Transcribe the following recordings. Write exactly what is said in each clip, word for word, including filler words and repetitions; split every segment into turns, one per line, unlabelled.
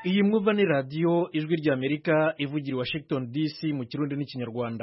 Iyi mwumva ni radio ijwi rya Amerika ivugira i Washington D C mu Kirundi n'Ikinyarwanda.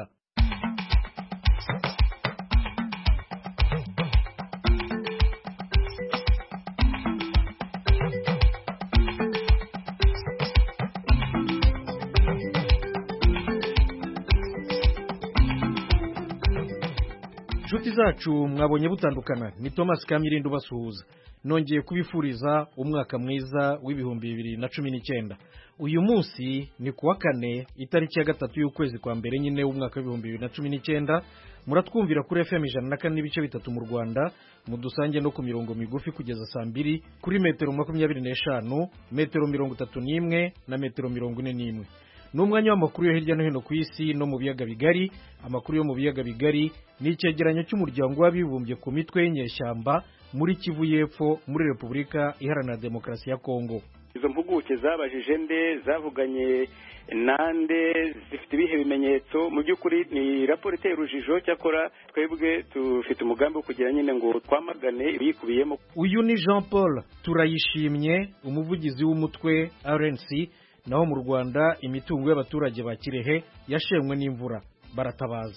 Nshuti zacu mwabonye butandukana ni Thomas Kamirindo basuhuza. Nongeye kubifuriza umwaka mwiza w'ibihumbi bibiri na cumi n'icyenda. Uyu munsi ni kuwa kane itariki ya gatatu y'ukwezi kwa mbere nyine w'umwaka w'ibihumbi bibiri na cumi n'icyenda. Muratwumvira kuri F M ijana na kane n'ibice bitatu mu Rwanda, mudusange no ku mirongo migufi kugeza saa mbiri kuri metero makumyabiri n'eshanu, metero mirongo itatu n'imwe na metero mirongo ine n'imwe. Numwanya w'amakuru yo hirya no hino ku isi no mu biyaga bigari. Amakuru yo mu biyaga bigari ni icyegeranyo cy'umuryango w'abibumbye ku mitwe y'inyeshyamba muri Kivu y'Epfo muri Repubulika Iharanira Demokarasi ya Kongo.
Izo mpuguke zabajije nde, zavuganye nande, zifite ibihe bimenyetso? Mu by'ukuri ni raporo iteye urujijo, cyakora twebwe tufite umugambi wo kugira nyine ngo twamagane ibikubiyemo.
Uyu ni Jean Paul Turayishimye, umuvugizi w'umutwe R N C. Naho mu Rwanda imitungo y'abaturage ba Kirehe yashemwe n'imvura, baratabaza.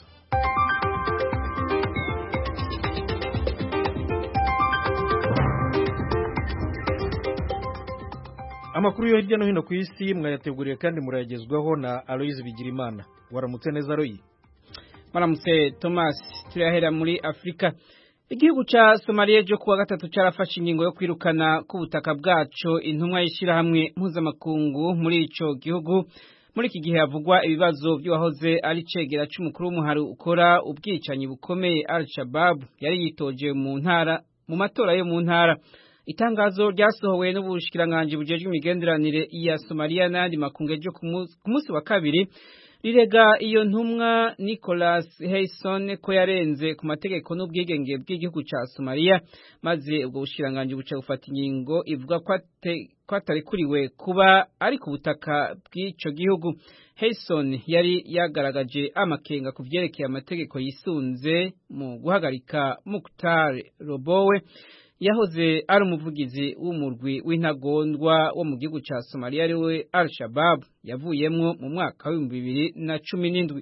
Amakuru yo hirya no hino ku isi mwayateguriye kandi murayagezwaho na Aloise Bigirimana. Waramutse neza Aloyi?
Waramutse Thomas. Turahera muri Afrika. Igihugu cha Somalia jo kuwa gatatu carafashe ingingo yo kwirukana ku butaka bwaco intumwa yishira hamwe mpuzamakungu muri ico gihugu. Muri iki gihe havugwa ibibazo by'uwahoze ari cegera c'umukuru w'umuhari ukora ubwicanyi bukomeye Al-Shabaab yari yitoje mu ntara mu matora yo mu ntara. Itangazo ryasohowe n'ubushikiranganje bujejwe imigenderanire ya Somalia n'andi makungu jo ku munsi wa kabiri rirega iyo ntumwa Nicholas Hayson ko yarenze ku mategeko n'ubwigenge bw'igihugu ca Somalia, maze ubwo bushikiranganje buca gufata ingingo ivuga ko atarekuriwe kuba ari ku butaka bw'ico gihugu. Hayson yari yagaragaje amakenga ku vyerekeye amategeko yisunze mu guhagarika Mukhtar Robowe yahoze ari umuvugizi w'umurwi w'intagondwa wo mu gihugu ca Somalia ariwe Al-Shabaab yavuyemwo mu mwaka wa bibiri na cumi n'indwi.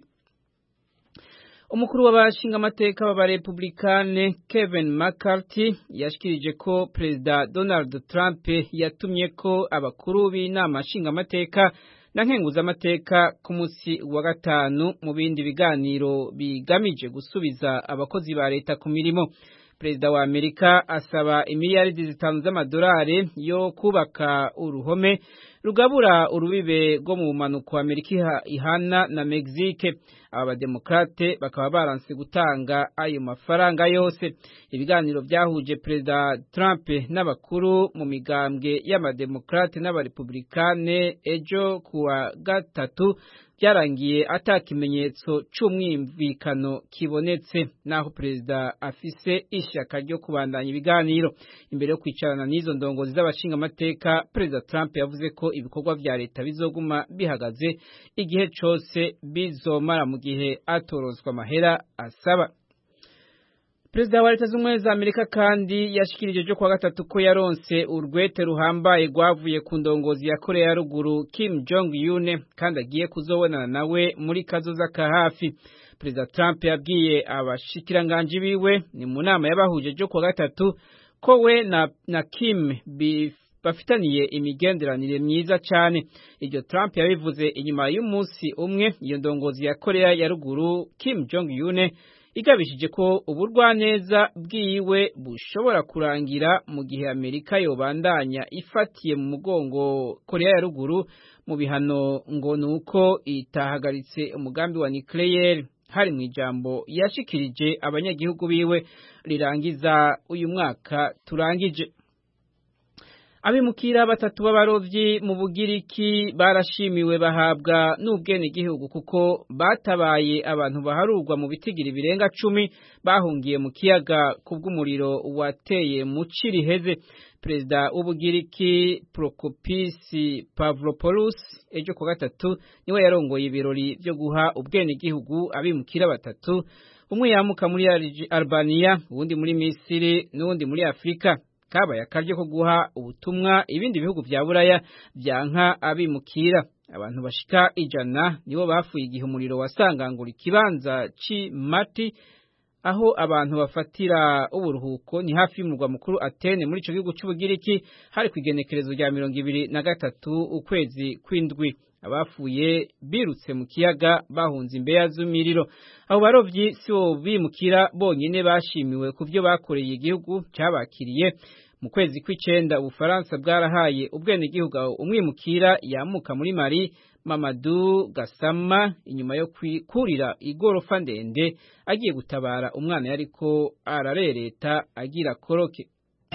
Umukuru w'abashinga amateka b'abarepublikane Kevin McCarthy yashikirije ko Perezida Donald Trump yatumye ko abakuru b'inama nshinga amateka na nkenguza amateka ku munsi wa gatanu mu bindi biganiro bigamije gusubiza abakozi ba leta ku mirimo. Perezida wa Amerika asaba imiliyaridi zitanu z'amadolari yo kubaka uruhome rugabura urubibe rwo mu manuko Amerika ihana na Mexique. Aba bademokrate bakaba baranse gutanga ayo mafaranga yose. Ibiganiro byahuje Perezida Trump n'abakuru mu migambwe y'amademokrate n'abarepublikane ejo kuwa gatatu byarangiye atakimenyetso c'umwimvikano kibonetse, naho Perezida afise ishaka ryo kubandanya ibiganiro. Imbere yo kwicarana n'izo ndongozi z'abashinga amateka, Perezida Trump yavuze ko ibikorwa vya leta bizoguma bihagaze igihe cose bizomara mu gihe atorozwa amahera asaba. Perezida wa Leta z'Ubumwe za Amerika kandi yashikirije jo kwa gatatu ko yaronse urwete ruhambaye rwavuye ku ndongozi ya Korea ya Ruguru Kim Jong Un kandi agiye kuzobonana nawe muri kazoza ka hafi. Perezida Trump yabwiye abashikiranganje biwe ni mu nama yabahuje jo kwa gatatu ko we na, na Kim bafitaniye imigenderanire myiza cyane. Iryo Trump yabivuze inyuma y'umunsi umwe iyo ndongozi ya Korea ya Ruguru Kim Jong Un igabishije ko uburwaneza bwiwe bushobora kurangira mu gihe Amerika yobandanya ifatiye mu mugongo Korea ya Ruguru mu bihano ngo nuko itahagaritse umugambi wa nucleaire. Hari mu ijambo yashikirije abanyagihugu biwe rirangiza uyu mwaka turangije. Abimukira batatu b'abarovyi mu Bugiriki barashimiwe bahabwa n'ubwene gihugu kuko batabaye abantu baharurwa mu bitigiri birenga cumi bahungiye mu kiyaga kubw'umuriro wateye mu Ciriheze. Perezida w'Ubugiriki Prokopis Pavlopoulos ejo ku gatatu niwe yarongoye ibirori byo guha ubwene gihugu abimukira batatu, umwe yamuka muri Albania, uwundi muri Misiri n'uwundi muri Afrika. kabaye akaryo ko guha ubutumwa ibindi bihugu vya Buraya vyanka abimukira. Abantu bashika ijana nibo bafuye igihe umuriro wasangangura ikibanza c'Imati aho abantu bafatira uburuhuko ni hafi y'umurwa mukuru Atene muri ico gihugu c'Ubugiriki hari kwigenekerezo rya mirongo ibiri na gatatu ukwezi kw'indwi. Abafuye birutse mu kiyaga bahunze imbeya z'umiriro. Abo barovyi si bo bimukira bonyene bashimiwe ku byo bakoreye igihugu cyabakiriye. Mu kwezi kw'icenda Ubufaransa bwarahaye ubwene gihugu umwimukira yamuka muri Mali Mamadou Gassama inyuma yo kurira igorofa ndende agiye gutabara umwana yariko ararereta agira koroke.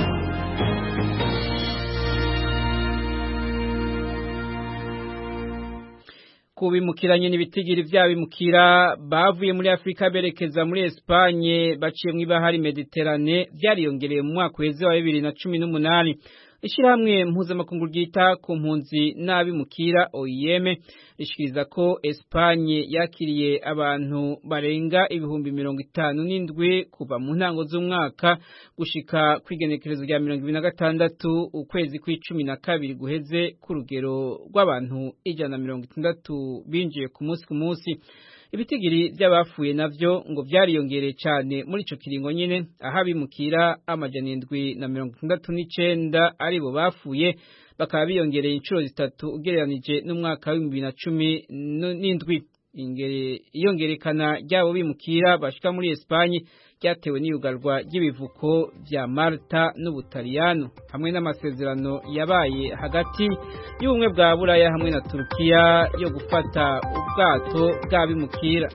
Kubimukiranye n'ibitigiri vy'abimukira bavuye muri Afrika berekeza muri Espagne baciye mu ibahari Mediterane vyariyongereye mu mwaka weze wa bibiri na cumi n'umunani. Ishirahamwe mpuzamakungu ryita ku mpunzi n'abimukira O I M rishikiriza ko Espagne yakiriye abantu barenga ibihumbi mirongo itanu n'indwi kuva mu ntango z'umwaka gushika kwigenekerezo rya mirongo ibiri na gatandatu ukwezi kw'icumi na kabiri guheze ku rugero rw'abantu ijana na mirongo itandatu binjiye ku munsi ku munsi. Ibitigiri by'abafuye navyo ngo vyariyongereye cyane muri ico kiringo nyene aho abimukira amajana indwi na mirongo itandatu n'icenda aribo bafuye bakaba biyongereye inshuro zitatu ugereranije n'umwaka wa bibiri na cumi n'indwi. Iyongerekana ry'abo bimukira bashika muri Espagne ryatewe n'iyugarwa ry'ibivuko vya Malta n'Ubutaliyano hamwe n'amasezerano yabaye hagati y'ubumwe bwa Buraya hamwe na Turkiya yo gufata ubwato bw'abimukira.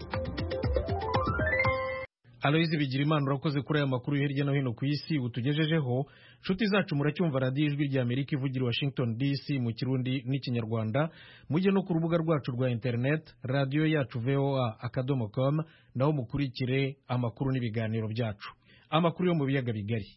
Aloyizi Bigirimana urakoze kuri aya makuru hirya no hino ku isi utugejejeho. Nshuti zacu muracyumva radiyo ijwi rya Amerika ivugira Washington D C mu Kirundi n'Ikinyarwanda. Mujye no ku rubuga rwacu rwa internet radio yacu V O A akadomo com naho mukurikire amakuru n'ibiganiro byacu. Amakuru yo mu biyaga bigari.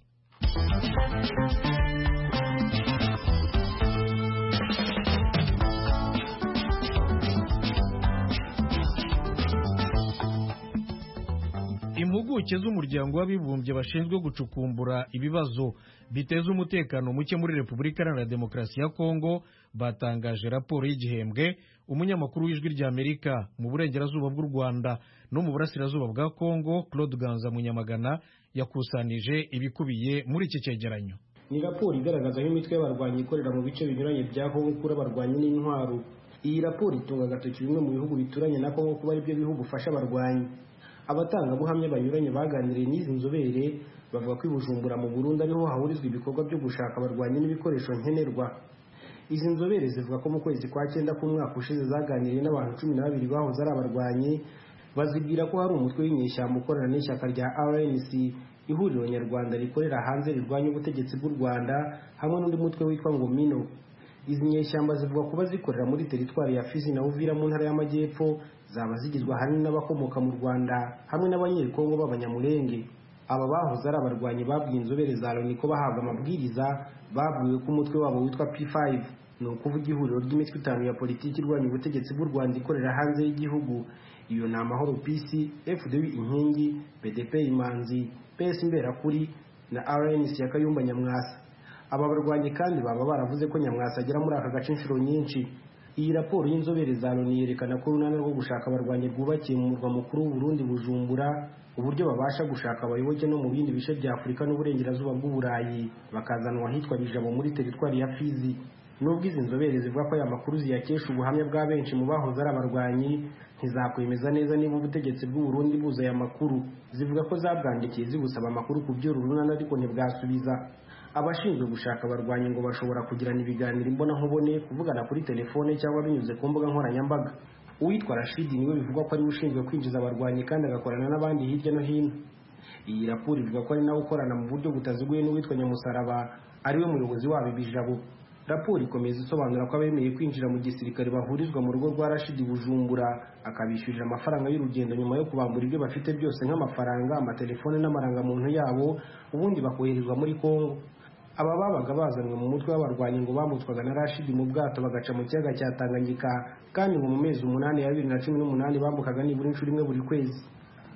Impuguke z'umuryango w'abibumbye bashinzwe gucukumbura ibibazo biteza umutekano muke muri Repubulika Iharanira Demokarasi ya Kongo batangaje raporo y'igihembwe. Umunyamakuru w'ijwi rya Amerika mu burengerazuba bw'u Rwanda no mu burasirazuba bwa Kongo Claude Ganza Munyamagana yakusanije ibikubiye muri iki cyegeranyo.
Ni raporo igaragaza imitwe y'abarwanyi ikorera mu bice binyuranye bya Kongo kuri abarwanyi n'intwaro. Iyi raporo itunga agatoki bimwe mu bihugu bituranye na Kongo kuba ari byo bihugu ufasha abarwanyi. Abatangabuhamya banyuranye baganiriye n'izi nzobere bavuga ko Bujumbura mu Burundi ariho hahurizwa ibikorwa byo gushaka abarwanyi n'ibikoresho nkenerwa. Izi nzobere zivuga ko mu kwezi kwa cyenda k'umwaka ushize zaganiriye n'abantu cumi na babiri bahoze ari abarwanyi bazibwira ko hari umutwe w'inyeshyamba ukorana n'ishyaka rya R N C ihuriro nyarwanda rikorera hanze rirwanya ubutegetsi bw'u Rwanda hamwe n'undi mutwe witwa ngo Mino. Izi nyeshyamba zivuga kuba zikorera muri teritwari ya Fizi na Uvira mu ntara y'Amajyepfo zaba zigizwe ahanini n'abakomoka mu Rwanda hamwe n'abanyekongo b'abanyamulenge. Aba bahoze ari abarwanyi babwiye inzobere za Loni ko bahabwa amabwiriza babwiwe ko umutwe wabo witwa P five ni ukuvuga ihuriro ry'imitwe itanu ya politiki irwanya ubutegetsi bw'u Rwanda ikorera hanze y'igihugu. Iyo ni Amahoro Peace, F D U Inkingi, P D P Imanzi, P S Imberakuri na R N C ya Kayumba Nyamwasa. Aba barwanyi kandi baba baravuze ko Nyamwasa agera muri aka gace inshuro nyinshi. Iyi raporo y'inzobere za Loni yerekana ko urunana rwo gushaka abarwanyi rwubakiye mu murwa mukuru w'u Burundi Bujumbura uburyo babasha gushaka abayoboke no mu bindi bice bya Afurika n'uburengerazuba bw'u Burayi bakazanwa ahitwa Bijabo muri teritwari ya Fizi. Nubwo izi nzobere zivuga ko aya makuru ziyakesha ubuhamya bwa benshi mu bahoze ari abarwanyi ntizakwemeza neza niba ubutegetsi bw'u Burundi buza aya makuru. Zivuga ko zabwandikiye zibusaba amakuru ku by'uru runana ariko ntibwasubiza. Abashinzwe gushaka abarwanyi ngo bashobora kugirana ibiganiro imbona nkubone kuvugana kuri telefone cyangwa binyuze ku mbuga nkoranyambaga. Uwitwa Rashidi niwe bivugwa ko ari ushinzwe kwinjiza abarwanyi kandi agakorana n'abandi hirya no hino. Iyi raporo ivuga ko ari nawe ukorana mu buryo butaziguye n'uwitwa Nyamusaraba ariwe muyobozi wabo Bijabo. Raporo ikomeza isobanura ko abemeye kwinjira mu gisirikare bahurizwa mu rugo rwa Rashidi Bujumbura akabishyurira amafaranga y'urugendo nyuma yo kubambura ibyo bafite byose nk'amafaranga, amatelefone n'amarangamuntu yabo ubundi bakoherezwa muri Kongo. Aba babaga bazanwe mu mutwe w'abarwanyi ngo bamutswaga na Rashidi mu bwato bagaca mu kiyaga cya Tanganyika kandi ngo mu mezi umunani ya bibiri na cumi n'umunani bambukaga nibura inshuro imwe buri kwezi.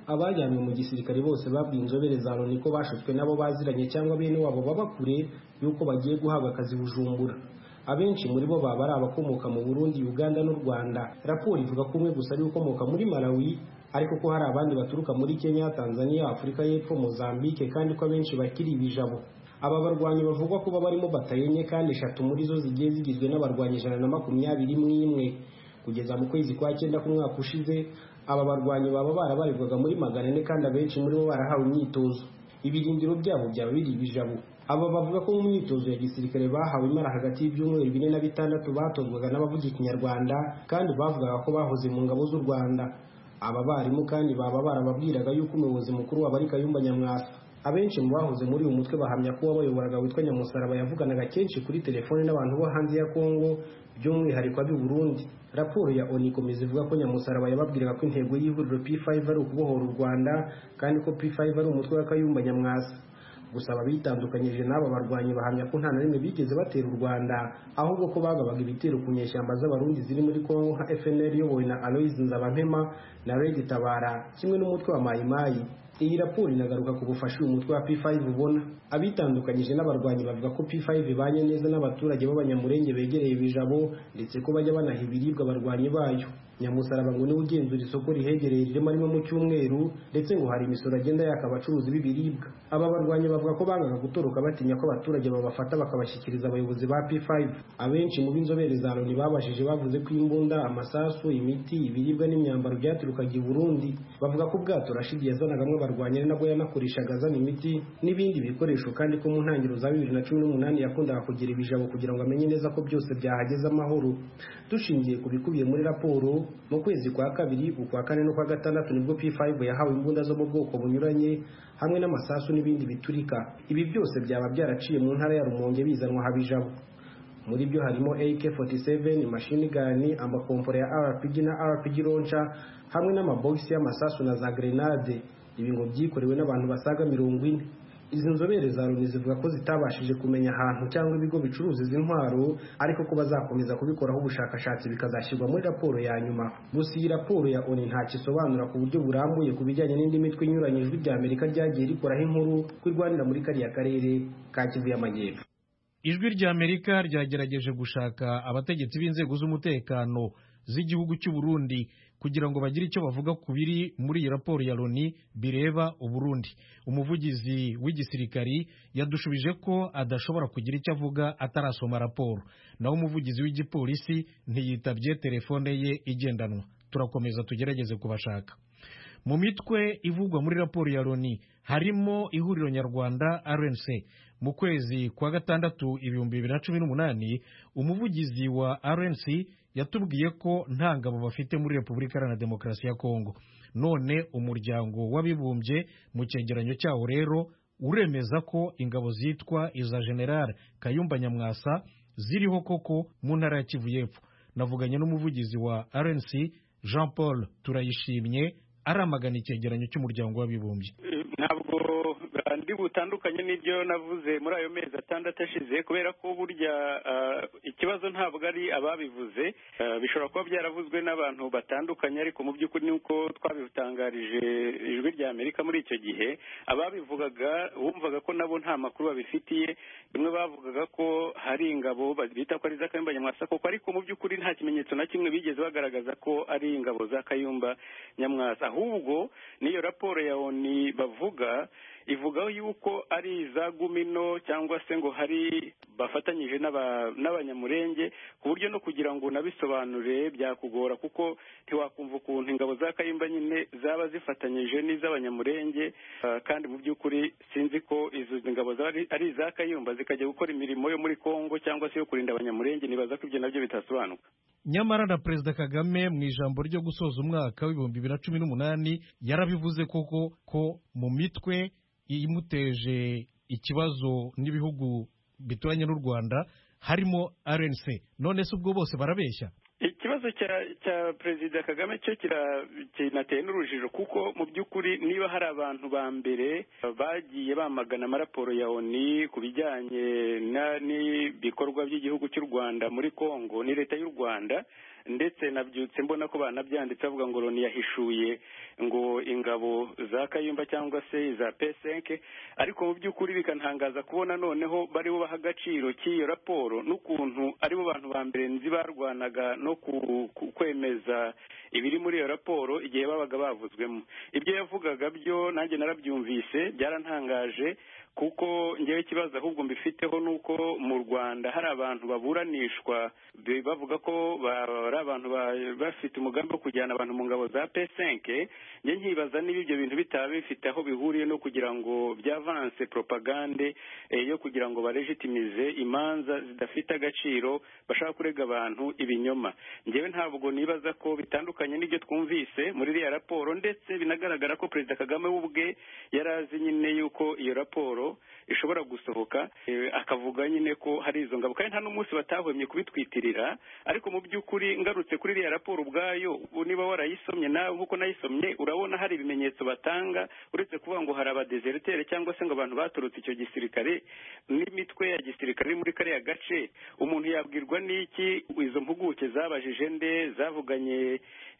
abajyanywe mu gisirikare bose babwiye inzobere za Loni ko bashutswe nabo baziranye cyangwa bene wabo baba kure yuko bagiye guhabwa akazi Bujumbura. Abenshi muri bo baba ari abakomoka mu Burundi, Uganda n'u Rwanda. Raporo ivuga ko umwe gusa ari ukomoka muri Malawi, ariko ko hari abandi baturuka muri Kenya, Tanzania, Afurika y'Epfo, Mozambique, kandi ko abenshi bakiri ibijabo. Aba barwanyi bavugwa ko barimo batayenye kandi eshatu muri zo zigiye zigizwe n'abarwanyi ijana na makumyabiri n'imwe. Kugeza mu kwezi kwa cyenda k'umwaka ushize, aba barwanyi baba barabarirwaga muri magana ane kandi abenshi muri bo barahawe imyitozo. Ibirindiro byabo byaba biri ibijabo. Aba bavuga ko mu myitozo ya gisirikare bahawe imara hagati y'ibyumweru bine na bitandatu batozwaga n'abavuga ikinyarwanda kandi bavugaga ko bahoze mu ngabo z'u Rwanda. Aba barimu kandi baba barababwiraga yuko umuyobozi mukuru wabo ari Kayumba Nyamwasa. Abenshi mu bahoze muri uyu mutwe bahamya ko wabayoboraga witwa Nyamusaraba yavuganaga kenshi kuri telefone n'abantu bo hanze ya Kongo, by'umwihariko ab'i Burundi. Raporo ya ONU ikomeza ivuga ko Nyamusaraba yababwiraga ko intego y'ihuriro P five ari ukubohora u Rwanda kandi ko P five ari umutwe wa Kayumba Nyamwasa. Gusa ababitandukanyije n'aba barwanyi bahamya ko nta na rimwe bigeze batera u Rwanda, ahubwo ko bagabaga ibitero ku nyeshyamba z'abarundi ziri muri Kongo nka F N L iyobowe na Aloys Nzabampema na Red Tabara, kimwe n'umutwe wa Mai Mai. Iyi raporo inagaruka ku bufasha uyu mutwe wa P five ubona. Abitandukanyije n'abarwanyi bavuga ko P five ibanye neza n'abaturage b'abanyamurenge begereye ibijabo, ndetse ko bajya banaha ibiribwa abarwanyi bayo. Nyamusaraba ngo niwe ugenzura isoko rihegereye ririmo rimwe mu cyumweru, ndetse ngo hari imisoro agenda yaka abacuruzi b'ibiribwa. Aba barwanyi bavuga ko bangaga gutoroka batinya ko abaturage babafata bakabashyikiriza abayobozi ba P five. Abenshi mu b'inzobere za Loni babashije bavuze ko imbunda, amasasu, imiti, ibiribwa n'imyambaro byaturukaga i Burundi. Bavuga ko ubwato Rashidi yazanagamwe abarwanyi ari nabwo yanakoreshaga azana imiti n'ibindi bikoresho, kandi ko mu ntangiriro za bibiri na cumi n'umunani yakundaga kugira ibijabo kugira ngo amenye neza ko byose byahageze amahoro. Dushingiye ku bikubiye muri raporo, mu kwezi kwa kabiri, ukwa kane no kwa gatandatu nibwo P five yahawe imbunda zo mu bwoko bunyuranye hamwe n'amasasu n'ibindi biturika. Ibi byose byaba byaraciye mu ntara ya Rumonge bizanwa habijabo. Muri byo harimo A K forty-seven, machine gun, amakompora ya R P G na R P G launcher hamwe n'amabogisi y'amasasu na za grenade. Ibi ngo byikorewe n'abantu basaga mirongo ine. Izi nzobere za Loni zivuga ko zitabashije kumenya ahantu cyangwa ibigo bicuruza izi ntwaro, ariko ko bazakomeza kubikoraho ubushakashatsi bikazashyirwa muri raporo ya nyuma. Gusa iyi raporo ya ONU nta kisobanura ku buryo burambuye ku bijyanye n'indi mitwe inyuranye ijwi rya Amerika ryagiye rikoraho inkuru kwirwanira muri kariya karere ka Kivu y'Amajyepfo.
Ijwi rya Amerika ryagerageje gushaka abategetsi b'inzego z'umutekano z'igihugu cy'u Burundi kugira ngo bagire icyo bavuga ku biri muri iyi raporo ya Loni bireba u Burundi. Umuvugizi w'igisirikari yadushubije ko adashobora kugira icyo avuga atarasoma raporo, naho umuvugizi w'igipolisi ntiyitabye telefone ye igendanwa. Turakomeza tugerageze kubashaka. Mu mitwe ivugwa muri raporo ya Loni harimo ihuriro nyarwanda R N C. Mu kwezi kwa gatandatu ibihumbi bibiri na cumi n'umunani, umuvugizi wa R N C yatubwiye ko nta ngabo bafite muri Repubulika Iharanira Demokarasi ya Kongo. None umuryango w'abibumbye mu cyegeranyo cyawo rero uremeza ko ingabo zitwa iza General Kayumba Nyamwasa ziriho koko mu ntara ya Kivu y'Epfo. Navuganye n'umuvugizi wa R N C Jean Paul Turayishimye aramagana icyegeranyo cy'umuryango w'abibumbye.
Ntabwo ndi butandukanye n'ibyo navuze muri ayo mezi atandatu ashize, kubera ko burya ikibazo ntabwo ari ababivuze, bishobora kuba byaravuzwe n'abantu batandukanye, ariko mu by'ukuri nuko twabitangarije ijwi rya Amerika muri icyo gihe, ababivugaga wumvaga ko nabo nta makuru babifitiye. Bimwe bavugaga ko hari ingabo bita ko ari za Kayumba Nyamwasa koko, ariko mu by'ukuri nta kimenyetso na kimwe bigeze bagaragaza ko ari ingabo za Kayumba Nyamwasa. Ahubwo niyo raporo ya ONU bavuga ivugaho yuko ari za Gumino cyangwa se ngo hari bafatanyije n'abanyamurenge, ku buryo no kugira ngo nabisobanure byakugora, kuko ntiwakumva ukuntu ingabo za Kayumba nyine zaba zifatanyije n'iz'abanyamurenge, kandi mu by'ukuri sinzi ko izo ngabo ari za Kayumba zikajya gukora imirimo yo muri Kongo cyangwa se yo kurinda abanyamurenge. Nibaza ko ibyo nabyo bitasobanuka.
Nyamara na Perezida Kagame mu ijambo ryo gusoza umwaka w'ibihumbi bibiri na cumi n'umunani yarabivuze koko ko mu mitwe imuteje ikibazo n'ibihugu bituranye n'u Rwanda harimo R N C. None se ubwo bose barabeshya?
Ikibazo cya cya Perezida Kagame cyo kinateye n'urujijo, kuko mu by'ukuri niba hari abantu ba mbere bagiye bamagana amaraporo ya ONU ku bijyanye n'ibikorwa by'igihugu cy'u Rwanda muri Kongo ni leta y'u Rwanda. ndetse nabyutse mbona ko banabyanditse bavuga ngo Loni yahishuye ngo ingabo za Kayumba cyangwa se za P cinq, ariko mu by'ukuri bikantangaza kubona noneho bari bo baha agaciro cy'iyo raporo n'ukuntu aribo bantu ba mbere nzi barwanaga no kwemeza ibiri muri iyo raporo igihe babaga bavuzwemo. Ibyo yavugaga byo nanjye narabyumvise, byarantangaje kuko ngewe ikibazo ahubwo mbifiteho nuko mu Rwanda hari abantu baburanishwa bavuga ko ari abantu bafite umugambi wo kujyana abantu mu ngabo za P cinq. Nge nkibaza niba ibyo bintu bitaba bifite aho bihuriye no kugira ngo byavanse propagande eh, yo kugira ngo balegitimize imanza zidafite agaciro bashaka kurega abantu ibinyoma. Ngewe ntabwo nibaza ko bitandukanye n'ibyo twumvise muri iriya raporo, ndetse binagaragara ko Perezida Kagame ubwe yarazi nyine yuko iyo raporo ishobora gusohoka, e, akavuga nyine ko hari izo ngabo kandi nta n'umunsi batahwemye kubitwitirira. Ariko mu by'ukuri ngarutse kuri iriya raporo ubwayo, niba warayisomye nawe nk'uko nayisomye, urabona hari ibimenyetso batanga uretse kuvuga ngo hari abadesertere cyangwa se ngo abantu baturutse icyo gisirikare n'imitwe ya gisirikare muri kariya gace. Umuntu yabwirwa n'iki? Izo mpuguke zabajije nde, zavuganye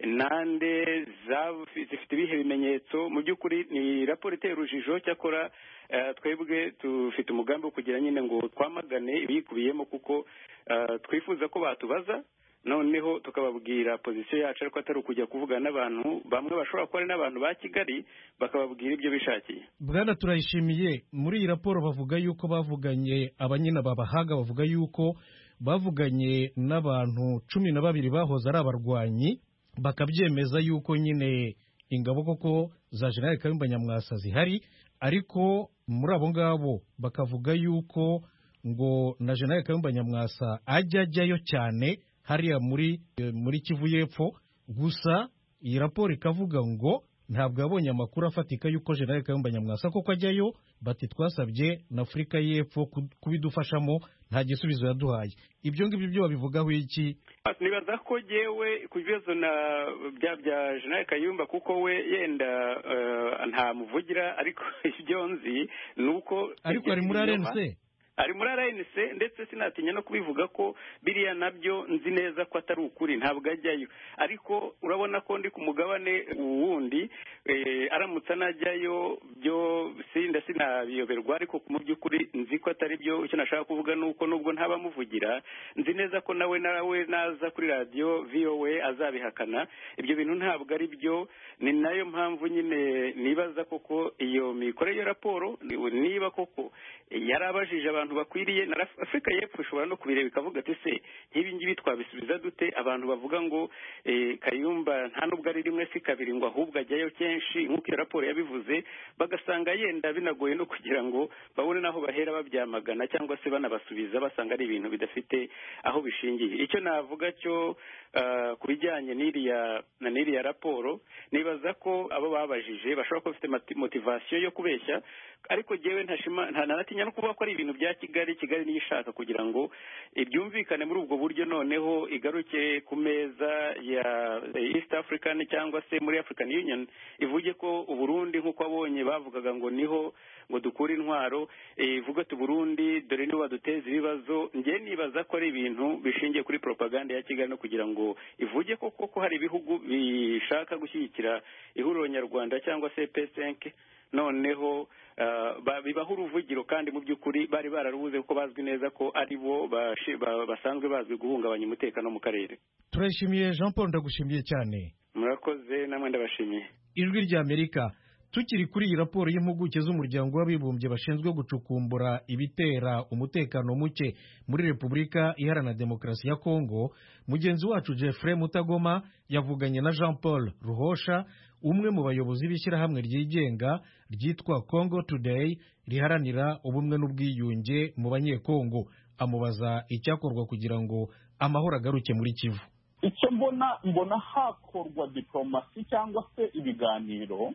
nande, zifite ibihe bimenyetso? Mu by'ukuri ni raporo iteye urujijo. Cyakora Uh, twebwe tufite umugambi wo kugira nyine ngo twamagane ibikubiyemo, kuko uh, twifuza ko batubaza noneho tukababwira position yacu, ariko atari ukujya kuvugana n'abantu bamwe bashobora kuba ari n'abantu ba Kigali bakababwira ibyo bishakiye.
Bwana Turayishimiye, muri iyi raporo bavuga yuko bavuganye abanyina babahaga, bavuga yuko bavuganye n'abantu cumi na babiri bahoze ari abarwanyi, bakabyemeza yuko nyine ingabo koko za General Kayumba Nyamwasa zihari, ariko muri abo ngabo bakavuga yuko ngo na General Kayumba Nyamwasa ajya ajyayo cyane hariya muri muri Kivu y'Epfo. Gusa iyi raporo ikavuga ngo ntabwo yabonye amakuru afatika yuko General Kayumba Nyamwasa koko ajyayo. Bati twasabye na Afurika y'Epfo kubidufashamo, nta gisubizo yaduhaye. Ibyo ngibyo byo babivugaho iki?
Nibaza ko jewe ku bibazo na bya bya General Kayumba, kuko we yenda uh, nta muvugira, ariko ibyo nzi nuko
ariko ari muri R N C
ari muri R N C ndetse sinatinya no kubivuga ko biriya nabyo nzi neza ko atari ukuri, ntabwo ajyayo. Ariko urabona ko ndi ku mugabane wundi, eh, aramutse najyayo byo sinda sinabiyoberwa, ariko mu by'ukuri nzi ko atari byo. Icyo nashaka kuvuga nuko nubwo ntabamuvugira, nzi neza ko nawe nawe naza kuri radio V O A azabihakana. Ibyo bintu ntabwo ari byo. Ni nayo mpamvu nyine nibaza koko iyo mikore yo raporo niba koko yarabajije abantu bakwiriye, na Afurika y'Epfo ishobora no kubireba ikavuga ati se nk'ibi ngibi twabisubiza dute? Abantu bavuga ngo eh, Kayumba nta nubwo ari rimwe si kabiri ngo ahubwo ajyayo kenshi nk'uko iyo raporo yabivuze, bagasanga yenda binagoye no kugira ngo babone naho bahera babyamagana cyangwa se banabasubiza, basanga ari ibintu bidafite aho bishingiye. Icyo navuga cyo uh, ku bijyanye n'iriya na n'iriya raporo, nibaza ko abo babajije bashobora kuba bafite motivation yo kubeshya, ariko jewe ntashima nta naratinya no kuvuga ko ari ibintu bya Kigali. Kigali niyo ishaka kugira ngo ibyumvikane muri ubwo buryo, noneho igaruke ku meza ya East African cyangwa se muri African Union, ivuge ko Uburundi nk'uko abonye bavugaga ngo niho ngo dukura intwaro, ivuga ati Burundi dore niho baduteza ibibazo. Ngiye nibaza ko ari ibintu bishingiye kuri propaganda ya Kigali no kugira ngo ivuge ko koko hari ibihugu bishaka gushyigikira ihuriro nyarwanda cyangwa se P cinq, noneho uh, bibaho uruvugiro, kandi mu by'ukuri bari bararubuze kuko bazwi neza ko ari bo basanzwe bazwi guhungabanya umutekano mu karere.
Turashimiye Jean Paul, ndagushimiye cyane.
Murakoze, namwe ndabashimiye.
Ijwi rya Amerika. Tukiri kuri iyi raporo y'impuguke z'umuryango w'abibumbye bashinzwe gucukumbura ibitera umutekano muke muri Repubulika Iharanira Demokarasi ya Kongo, mugenzi wacu Jeffrey Mutagoma yavuganye na Jean Paul Ruhosha, umwe mu bayobozi b'ishyirahamwe ryigenga ryitwa Congo Today riharanira ubumwe n'ubwiyunge mu banyekongo. Amubaza icyakorwa kugira ngo amahoro agaruke muri Kivu.
Icyo mbona mbona hakorwa diplomasi cyangwa se ibiganiro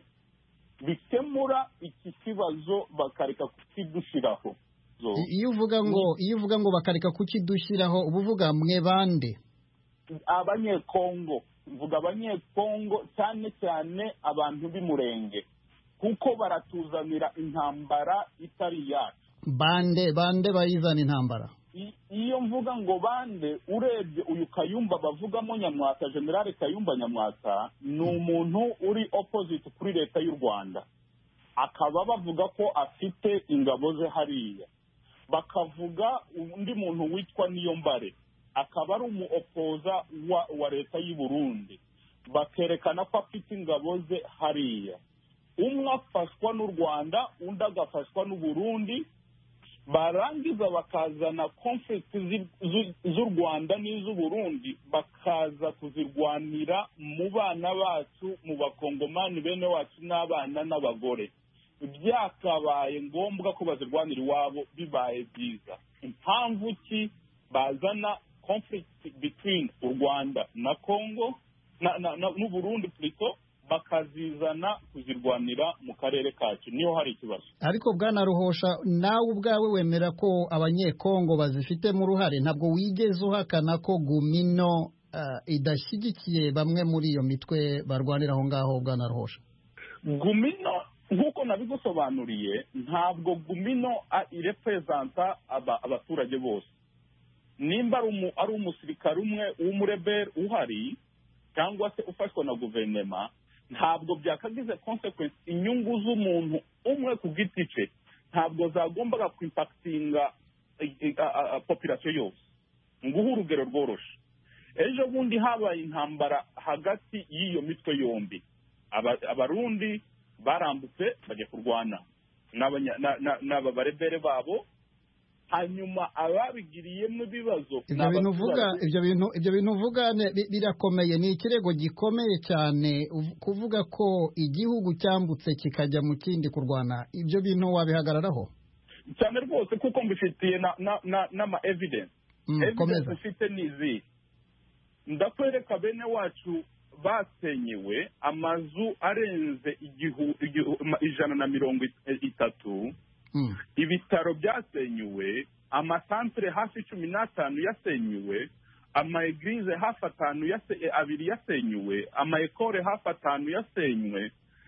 bikemura iki kibazo bakareka kukidushiraho.
Iyo uvuga ngo iyo uvuga ngo bakareka kukidushiraho, ubuvuga mwe bande?
Abanyekongo, mvuga abanyekongo cyane cyane abantu b'Imurenge, kuko baratuzanira intambara itari yacu.
Bande bande bayizana intambara?
iyo mvuga ngo bande urebye uyu Kayumba bavugamo Nyamwasa, General Kayumba Nyamwasa ni umuntu uri opposite kuri leta y'u Rwanda, akaba bavuga ko afite ingabo ze hariya. Bakavuga undi muntu witwa Niyombare, akaba ari umu opoza wa, wa leta y'u Burundi, bakerekana ko afite ingabo ze hariya. Umwe afashwa n'u Rwanda, undi agafashwa n'u Burundi, barangiza bakazana conflict z'u Rwanda n'iz'u Burundi bakaza kuzirwanira mu bana bacu, mu bakongomani bene wacu n'abana n'abagore. Byakabaye ngombwa ko bazirwanira iwabo, bibaye byiza. Impamvu ki bazana conflict between u Rwanda na Congo na, na, na n'u Burundi plutôt, bakazizana kuzirwanira mu karere kacu? Niho hari ikibazo.
Ariko Bwana Ruhosha, nawe ubwawe wemera ko abanyekongo bazifitemo uruhare, ntabwo wigeze uhakana ko Gumino uh, idashyigikiye bamwe muri iyo mitwe barwanira aho ngaho. Bwana Ruhosha,
Gumino nk'uko nabigusobanuriye, ntabwo Gumino irepresenta aba, abaturage bose. Nimba ari umusirikare umwe w'umurebere uhari cyangwa se ufashwa na guverinoma, ntabwo byakagize consequence inyungu z'umuntu umwe ku giti cye, ntabwo zagombaga kwimpakitinga population yose. Nguha urugero rworoshe. Ejo bundi habaye intambara hagati y'iyo mitwe yombi. Abarundi barambutse bajya kurwana n'aba barebere babo, hanyuma ababigiriyemo ibibazo.
Ibyo bintu uvuga ibyo bintu ibyo bintu uvuga birakomeye, ni ikirego gikomeye cyane kuvuga ko igihugu cyambutse kikajya mu kindi kurwana. Ibyo bintu wabihagararaho
cyane rwose, kuko mbifitiye n'ama evidence. Evidence ufite nizi, ndakwereka bene wacu basenyewe amazu arenze ijana na mirongo itatu, ibitaro byasenyuwe, amasantere hafi cumi n'atanu yasenyuwe, amaeglize hafi atanu abiri yasenyuwe, amaekore hafi atanu yasenywe,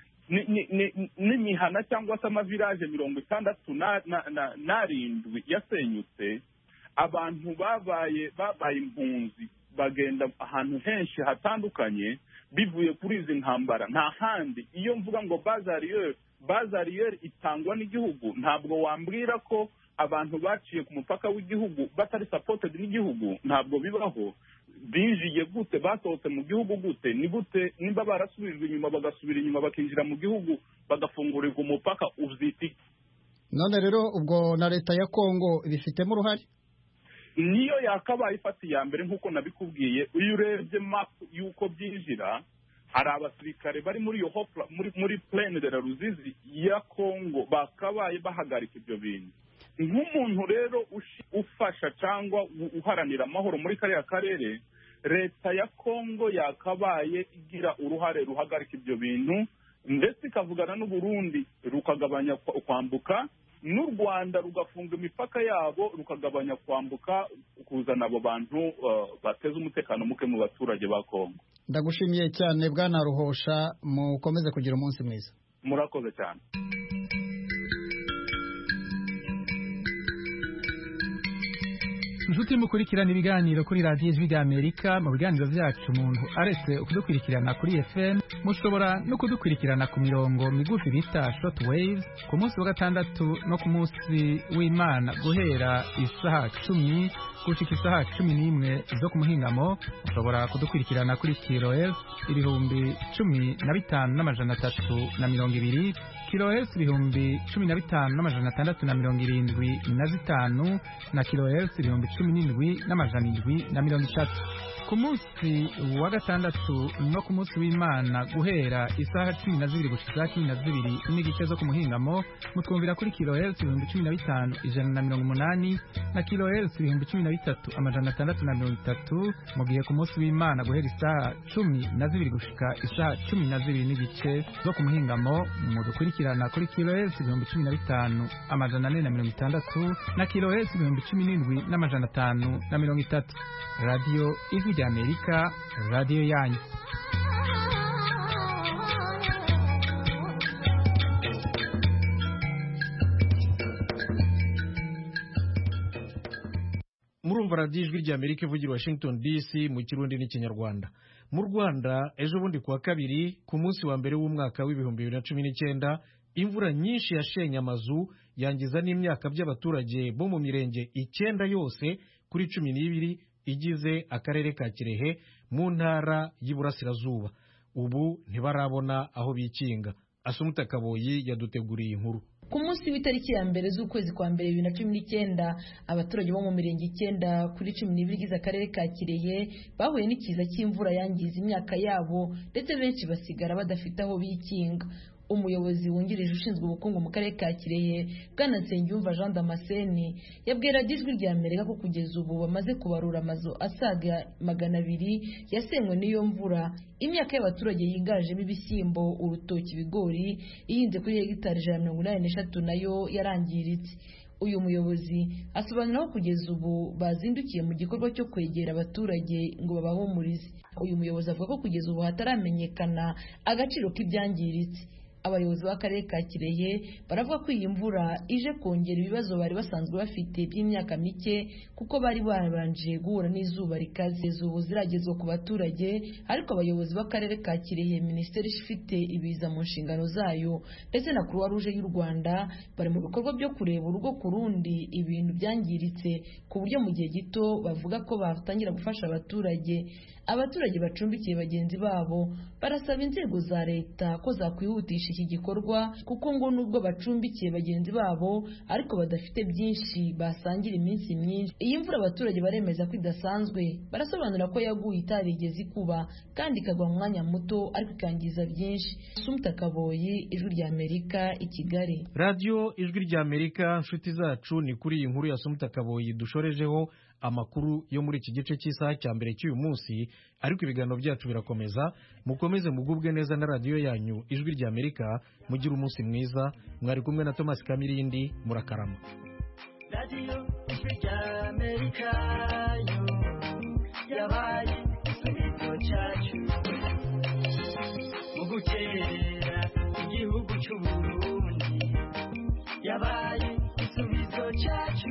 n'imihana cyangwa se amavirage mirongo itandatu n'arindwi yasenyutse. Abantu babaye babaye impunzi, bagenda ahantu henshi hatandukanye bivuye kuri izi ntambara. Nta handi. Iyo mvuga ngo bazariyeri bazariyeri itangwa n'igihugu, ntabwo wambwira ko abantu baciye ku mupaka w'igihugu batari supported n'igihugu. Ntabwo bibaho. Binjiye gute? Basohotse mu gihugu gute? Ni gute nimba barasubijwe inyuma bagasubira inyuma bakinjira mu gihugu bagafungurirwa umupaka? Uziti
none rero ubwo na leta ya Kongo bifitemo uruhare?
Niyo yakabaye ifata iya mbere nk'uko nabikubwiye. Iyo urebye map y'uko byinjira, hari abasirikare bari muri iyo muri muri plaine de la Ruzizi ya Kongo bakabaye bahagarika ibyo bintu. Nk'umuntu rero ufasha cyangwa uharanira amahoro muri kariya karere, leta ya Kongo yakabaye igira uruhare ruhagarika ibyo bintu, ndetse ikavugana n'u Burundi rukagabanya kwambuka, n'u Rwanda rugafunga imipaka yabo rukagabanya kwambuka kuzana abo bantu uh, bateza umutekano muke mu baturage ba Kongo.
Ndagushimiye cyane Bwana Ruhosha, mukomeze kugira umunsi mwiza.
Murakoze cyane.
Inshuti mukurikirana ibiganiro kuri radiyo Ijwi ry'Amerika. Mu biganiro byacu umuntu aretse kudukurikirana kuri F M, mushobora no kudukurikirana ku mirongo migufi bita short waves ku munsi wa gatandatu no ku munsi w'Imana guhera isaha cumi gushika isaha cumi n'imwe zo ku muhingamo. Mushobora kudukurikirana kuri kilohertz ibihumbi cumi na bitanu n'amajana atatu na mirongo ibiri, kilohertz ibihumbi cumi na bitanu n'amajana atandatu na mirongo irindwi na zitanu, na kilohertz ibihumbi cumi n'indwi n'amajana indwi na mirongo itatu. Ku munsi wa gatandatu no ku munsi w'Imana guhera isaha cumi na zibiri gushika cumi na zibiri n'igice zo ku muhingamo, mutwumvira kuri kilohertz ibihumbi cumi na bitanu ijana na mirongo umunani, na kilohertz ibihumbi cumi na bitatu amajana atandatu na mirongo itatu. Mu gihe ku munsi w'Imana guhera isaha cumi na zibiri gushika isaha cumi na zibiri n'igice zo ku muhingamo, mudukurikirana kuri kilohertz ibihumbi cumi na bitanu amajana ane na mirongo itandatu, na kilohertz ibihumbi cumi n'indwi n'amajana atanu na mirongo itatu. Radio Ijwi ry'Amerika, radio yanyu.
murumva radiyo ijwi ry'amerika ivugira Washington D C mu kirundi n'ikinyarwanda. Mu Rwanda ejo bundi kuwa kabiri ku munsi wa mbere w'umwaka w'ibihumbi bibiri na cumi n'icyenda imvura nyinshi yashenye amazu yangiza n'imyaka by'abaturage bo mu mirenge icyenda yose kuri cumi n'ibiri igize akarere ka Kirehe mu ntara y'Iburasirazuba. Ubu ntibarabona aho bikinga. Asumuta Kaboyi yaduteguriye inkuru.
Ku munsi w'itariki ya mbere z'ukwezi kwa mbere bibiri na cumi n'icyenda abaturage bo mu mirenge icyenda kuri cumi n'ibiri igize akarere ka Kirehe bahuye n'ikiza cy'imvura yangiza imyaka yabo ndetse benshi basigara badafite aho bikinga. Umuyobozi wungirije ushinzwe ubukungu mu karere ka Kirehe Bwana Nsengiyumva Jean Damascene yabwira ijwi rya Amerika ko kugeza ubu bamaze kubarura amazu asaga magana abiri yasenywe n'iyo mvura. Imyaka y'abaturage yiganjemo ibishyimbo, urutoki, ibigori ihinze kuri hegitari ijana na mirongo inani n'eshatu nayo yarangiritse. Uyu muyobozi asobanura ko kugeza ubu bazindukiye mu gikorwa cyo kwegera abaturage ngo babahumurize. Uyu muyobozi avuga ko kugeza ubu hataramenyekana agaciro k'ibyangiritse. Abayobozi b'akarere ka Kirehe baravuga ko iyi mvura ije kongera ibibazo bari basanzwe bafite by'imyaka mike kuko bari babanje guhura n'izuba rikaze. Ubu ziragezwa ku baturage, ariko abayobozi b'akarere ka Kirehe, minisiteri ifite ibiza mu nshingano zayo ndetse na Croix Rouge y'u Rwanda bari mu bikorwa byo kureba urugo ku rundi ibintu byangiritse ku buryo mu gihe gito bavuga ko batangira gufasha abaturage. Abaturage bacumbikiye bagenzi babo barasaba inzego za leta ko zakwihutisha iki gikorwa kuko ngo nubwo bacumbikiye bagenzi babo ariko badafite byinshi basangira iminsi myinshi. Iyi mvura abaturage baremeza ko idasanzwe, barasobanura ko yaguye itarigeze ikuba kandi ikagwa mu mwanya muto ariko ikangiza byinshi. Asumuta Kaboyi, ijwi rya Amerika, i Kigali.
Radio ijwi rya Amerika, nshuti zacu, ni kuri iyi nkuru ya Asumuta Kaboyi dushorejeho amakuru yo muri iki gice cy'isaha cya mbere cy'uyu munsi, ariko ibiganiro byacu birakomeza. Mukomeze mugubwe neza na radio yanyu ijwi rya Amerika, mugira umunsi mwiza. Mwari kumwe na Thomas Kamirindi, murakarama. Radio ijwi rya Amerika yo yabaye igisubizo cyacu mu gukerera igihugu cy'u Burundi, yabaye igisubizo cyacu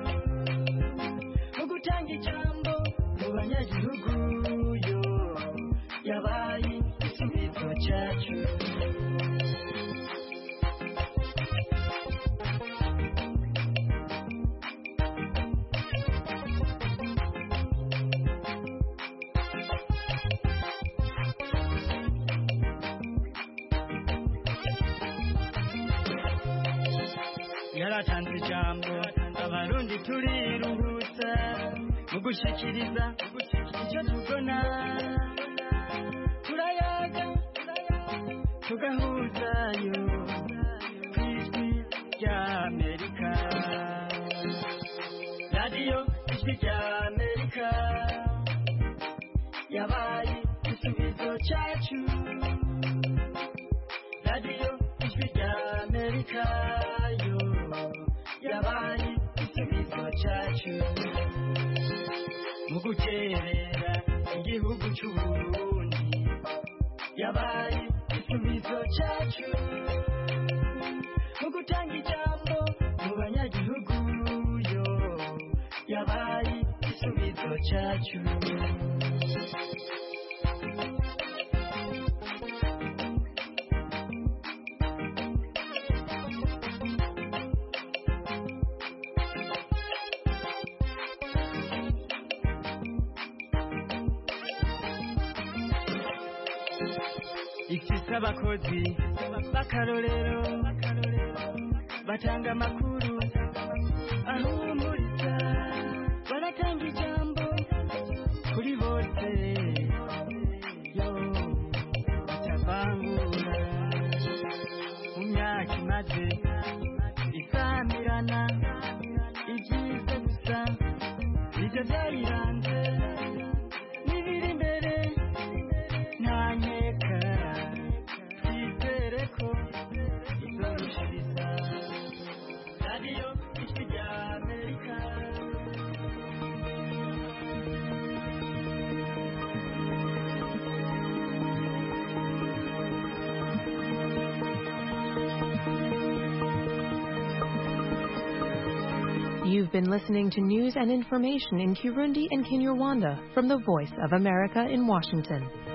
gutanga ijambo mu banyagihugu yo yabaye igisubizo cyacu. Yaratanze ijambo abarundi turiruhutsa mu gushikiriza icyo tubona, turayaga tugahuzayo ku ijwi rya Amerika. Radio ijwi rya Amerika yabaye igisubizo cyacu. Radio ijwi rya Amerika yo yabaye igisubizo cyacu mu gukerera igihugu cy'u Burundi, yabaye igisubizo cyacu mu gutanga ijambo mu banyagihugu yo yabaye igisubizo cyacu. Ifise abakozi b'akarorero batanga amakuru ahumuriza, baratanga ijambo kuri bose yo batavangura. Mu myaka imaze isamirana ibyiza gusa ibyo byayiranze n'ibiri imbere nta nkeka, twizere ko izorushiriza. Radio ijwi rya Amerika.
You've been listening to news and information in Kirundi and Kinyarwanda from the Voice of America in Washington.